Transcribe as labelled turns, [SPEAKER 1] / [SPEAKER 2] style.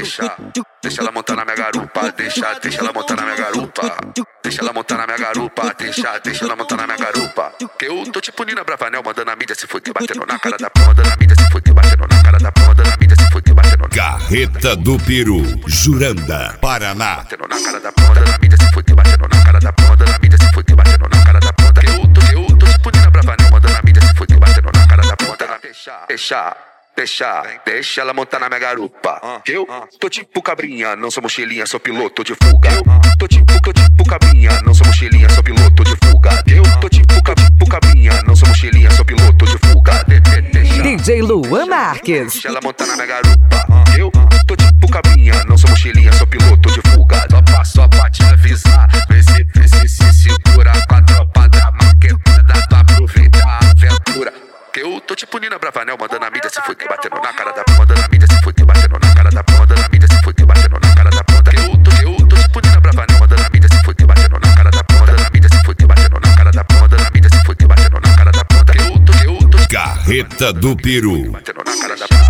[SPEAKER 1] Deixa ela montar na minha garupa, deixa ela montar na minha garupa. Deixa ela montar na minha garupa, deixa ela montar na minha garupa. Que eu tô tipo Nina Bravanel, mandando a mídia se fuder, batendo na cara da porra, mandando a mídia se fuder, batendo na cara da porra, mandando a mídia se fuder, batendo na
[SPEAKER 2] Carreta do Peru, Juranda, Paraná.
[SPEAKER 1] Batendo na cara da porra, mandando a mídia se fuder, batendo na cara da porra, mandando a mídia se fuder, batendo na cara da porra. Que eu tô tipo Nina Bravanel, mandando a mídia se fuder, batendo na cara da porra. Deixa ela montar na minha garupa. Eu tô tipo cabrinha, não sou mochilinha, sou piloto de fuga. Eu tô tipo cabrinha, não sou mochilinha, sou piloto de fuga. Eu tô tipo cabrinha, não sou mochilinha, sou piloto de fuga.
[SPEAKER 3] DJ Luan Marques.
[SPEAKER 1] Deixa ela montar na minha garupa. Eu tô tipo cabrinha, não sou mochilinha, sou piloto de fuga. Só pra te avisar, vê se segura com a tropa da maquetada pra aproveitar a aventura. Que eu tô tipo Nina Bravanel, mandando a mídia se fuder, batendo na cara da porra, mandando a mídia se fuder, batendo na cara da porra, mandando a mídia se fuder, batendo na cara da porra. Que eu tô tipo Nina Bravanel, mandando a mídia se fuder, batendo na cara da porra, mandando a mídia se fuder, batendo na cara da porra, mandando a mídia se fuder, batendo na cara da porra. Que eu tô
[SPEAKER 2] Carreta do Peru.
[SPEAKER 1] batendo na cara da porra.